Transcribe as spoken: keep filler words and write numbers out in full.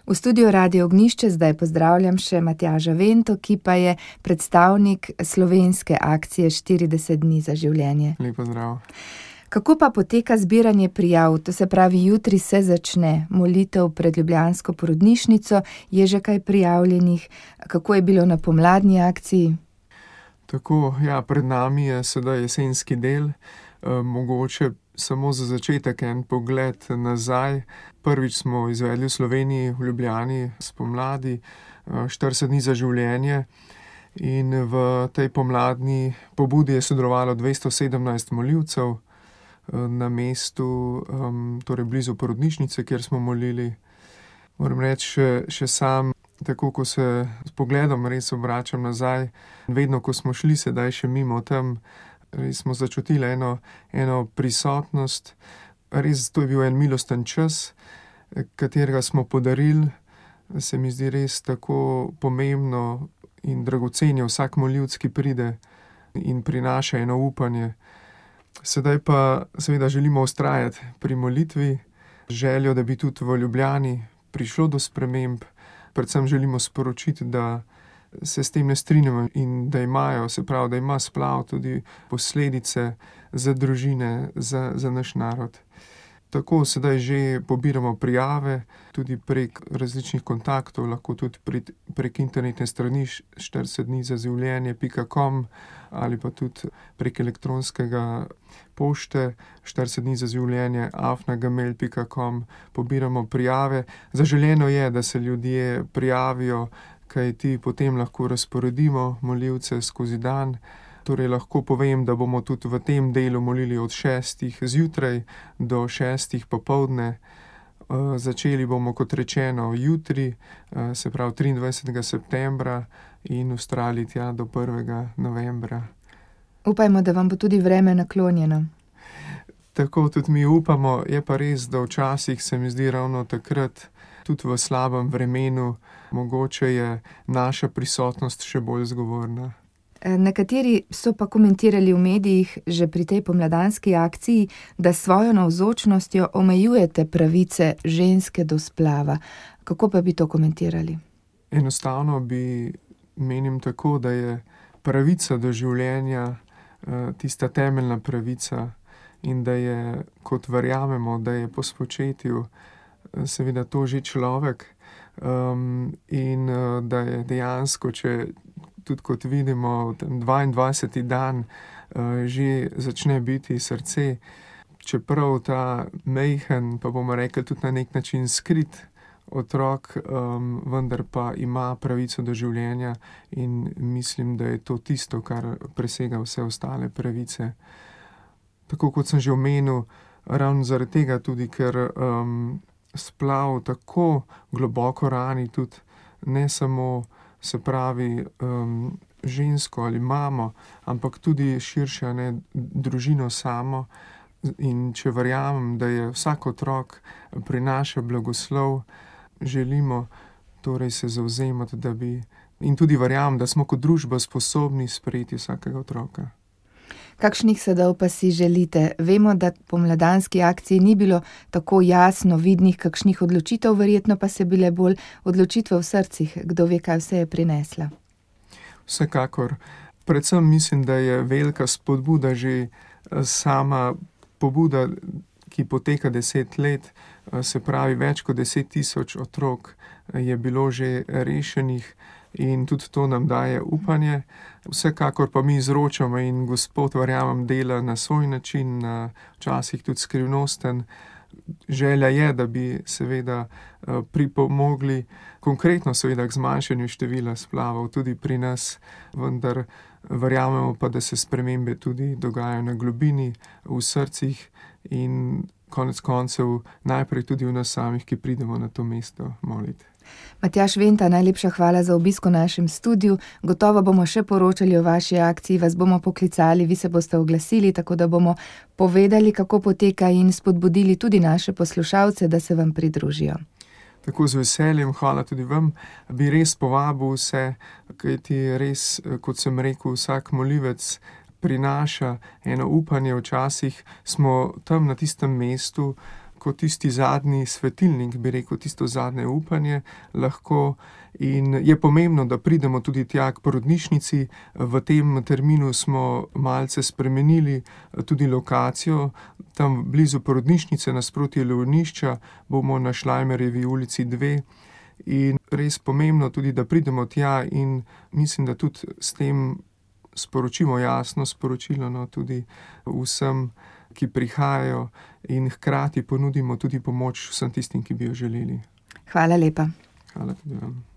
V studiu Radio Ognjišče zdaj pozdravljam še Matjaža Vento, ki pa je predstavnik slovenske akcije štirideset dni za življenje. Lep pozdrav. Kako pa poteka zbiranje prijav? To se pravi, jutri se začne molitev pred ljubljansko porodnišnico. Je že kaj prijavljenih? Kako je bilo na pomladni akciji? Tako, ja, pred nami je sedaj jesenski del. E, mogoče samo za začetek en pogled nazaj. Prvič smo izvedli v Sloveniji, v Ljubljani, spomladi, štirideset dni za življenje. In v tej pomladni pobudi je sodelovalo dvesto sedemnajst molilcev na mestu, um, torej blizu porodnišnice, kjer smo molili. Moram reči še, še sam, tako ko se s pogledom res obračam nazaj, vedno, ko smo šli sedaj še mimo tam, res smo začutili eno, eno prisotnost. Res to je bil en milosten čas, katerega smo podarili. Se mi zdi res tako pomembno in dragocen vsak molilec, ki pride in prinaša eno upanje. Sedaj pa seveda želimo vztrajati pri molitvi, željo, da bi tudi v Ljubljani prišlo do sprememb. Predvsem želimo sporočiti, da se s tem ne strinjamo in da imajo, se pravi, da ima splav tudi posledice za družine, za, za naš narod. Tako sedaj že pobiramo prijave, tudi prek različnih kontaktov, lahko tudi prek, prek internetne strani štirideset dni za življenje pika com ali pa tudi prek elektronskega pošte štirideset dni za življenje afna gmail pika com pobiramo prijave. Zaželeno je, da se ljudje prijavijo, kajti potem lahko razporedimo molilce skozi dan. Torej lahko povem, da bomo tudi v tem delu molili od šestih zjutraj do šestih popoldne. Začeli bomo, kot rečeno, jutri, se pravi triindvajsetega septembra in vztrajali tja do prvega novembra. Upajmo, da vam bo tudi vreme naklonjeno. Tako tudi mi upamo, je pa res, da včasih se mi zdi ravno takrat, tudi v slabem vremenu, mogoče je naša prisotnost še bolj zgovorna. Nekateri so pa komentirali v medijih že pri tej pomladanski akciji, da s svojo navzočnostjo omejujete pravice ženske do splava. Kako pa bi to komentirali? Enostavno bi menim tako, da je pravica do življenja tista temeljna pravica in da je, kot verjamemo, da je po spočetju seveda to že človek um, in da je dejansko, če tudi kot vidimo, dvaindvajseti dan uh, že začne biti srce, čeprav ta majhen, pa bomo rekli tudi na nek način skrit otrok, um, vendar pa ima pravico do življenja in mislim, da je to tisto, kar presega vse ostale pravice. Tako kot sem že omenil, ravno zaradi tega tudi, ker um, splav tako globoko rani tudi ne samo, se pravi, um, žensko ali mamo, ampak tudi širše, ne, družino samo. In če verjamem, da je vsak otrok prinaša blagoslov, želimo torej se zavzemati, da bi, in tudi verjamem, da smo kot družba sposobni sprejeti vsakega otroka. Kakšnih sadov pa si želite? Vemo, da po pomladanski akciji ni bilo tako jasno vidnih kakšnih odločitev, verjetno pa se bile bolj odločitve v srcih. Kdo ve, kaj vse je prinesla? Vsekakor. Predvsem mislim, da je velika spodbuda že sama pobuda, ki poteka deset let, se pravi več kot deset tisoč otrok je bilo že rešenih in tudi to nam daje upanje. Vsekakor pa mi izročamo in Gospod, verjamem, dela na svoj način, včasih tudi skrivnosten. Želja je, da bi seveda pripomogli konkretno seveda k zmanjšanju števila splavov tudi pri nas, vendar verjamemo pa, da se spremembe tudi dogajajo na globini, v srcih in konec koncev najprej tudi v nas samih, ki pridemo na to mesto moliti. Matjaž Venta, najlepša hvala za obisk v našem studiu. Gotovo bomo še poročali o vaši akciji, vas bomo poklicali, vi se boste oglasili, tako da bomo povedali, kako poteka in spodbudili tudi naše poslušalce, da se vam pridružijo. Tako z veseljem, hvala tudi vam, bi res povabil vse, kajti res, kot sem rekel, vsak molivec prinaša eno upanje, včasih smo tam na tistem mestu, kot tisti zadnji svetilnik, bi rekel, tisto zadnje upanje lahko. In je pomembno, da pridemo tudi tja k porodnišnici. V tem terminu smo malce spremenili tudi lokacijo. Tam blizu porodnišnice, nasproti Leonišča, bomo na Šlajmerjevi ulici dve. In res pomembno tudi, da pridemo tja in mislim, da tudi s tem sporočimo jasno sporočilo, no, tudi vsem, ki prihajajo, in hkrati ponudimo tudi pomoč vsem tistim, ki bi jo želeli. Hvala lepa. Hvala tudi vam.